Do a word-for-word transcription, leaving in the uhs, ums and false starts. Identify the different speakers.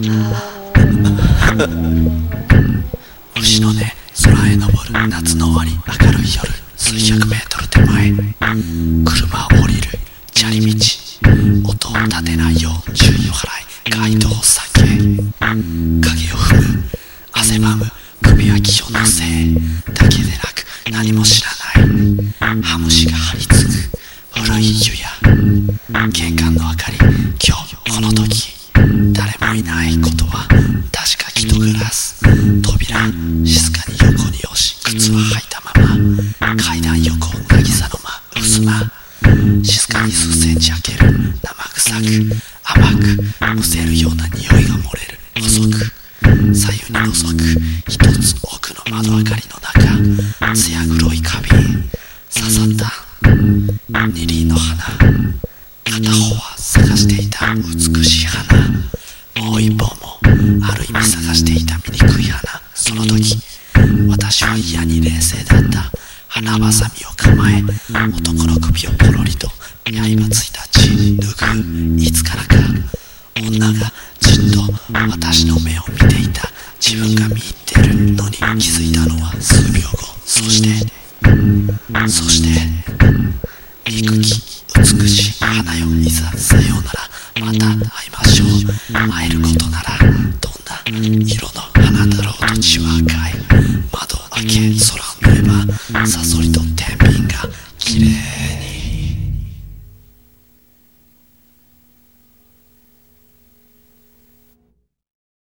Speaker 1: 牛の音、空へ昇る夏の終わり、明るい夜、数百メートル手前、車を降りる砂利道、音を立てないよう注意を払い、ガイドを避け、影を踏む、汗ばむ首や気を乗せだけでなく、何も知らないハムシが張り付く古い湯屋、玄関の明かり、今日この時誰もいないことは確か。人グラス扉静かに横に押し、靴は履いたまま階段横渚の間、薄間静かに数センチ開ける、生臭く甘くむせるような匂いが漏れる。細く左右に覗く一つ奥の窓明かりの中、艶黒い花瓶刺さった二輪の花、片方は探していた美しい花、もう一方もある意味探していた醜い花。その時私は嫌に冷静だった。花ばさみを構え、男の首をポロリと刃ついた血拭う。いつからか女がじっと私の目を見ていた。自分が見入ってるのに気づいたのは数秒後。そしてそして憎き美しい花よ、いざさようならまた会いましょう。会えることならどんな色の花だろうと血は赤い。窓を開け空